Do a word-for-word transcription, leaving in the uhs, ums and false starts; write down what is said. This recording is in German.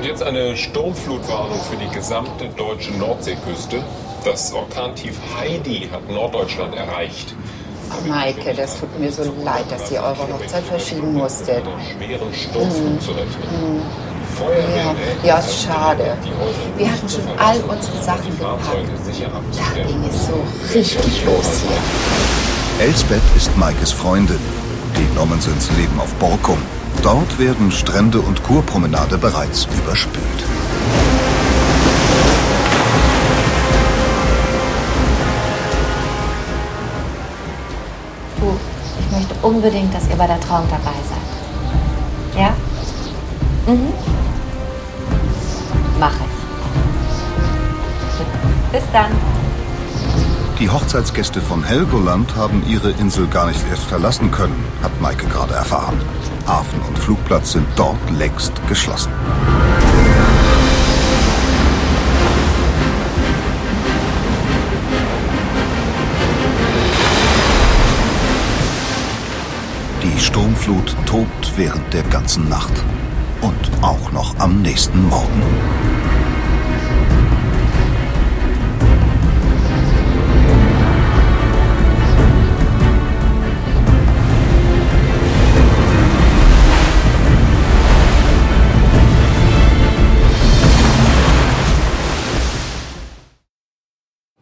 jetzt eine Sturmflutwarnung für die gesamte deutsche Nordseeküste. Das Orkantief Heidi hat Norddeutschland erreicht. Maike, das tut mir so leid, dass ihr eure Hochzeit verschieben musstet. Schweren Sturmflut Mhm. zu rechnen. Mhm. Ja, ja, ist schade. Wir hatten schon all unsere Sachen gepackt. Da ging es so richtig los hier. Elsbeth ist Maikes Freundin. Die Nommensens leben auf Borkum. Dort werden Strände und Kurpromenade bereits überspült. Du, ich möchte unbedingt, dass ihr bei der Trauung dabei seid. Ja? Mhm. Mach ich. Bis dann. Die Hochzeitsgäste von Helgoland haben ihre Insel gar nicht erst verlassen können, hat Maike gerade erfahren. Hafen und Flugplatz sind dort längst geschlossen. Die Sturmflut tobt während der ganzen Nacht und auch noch am nächsten Morgen.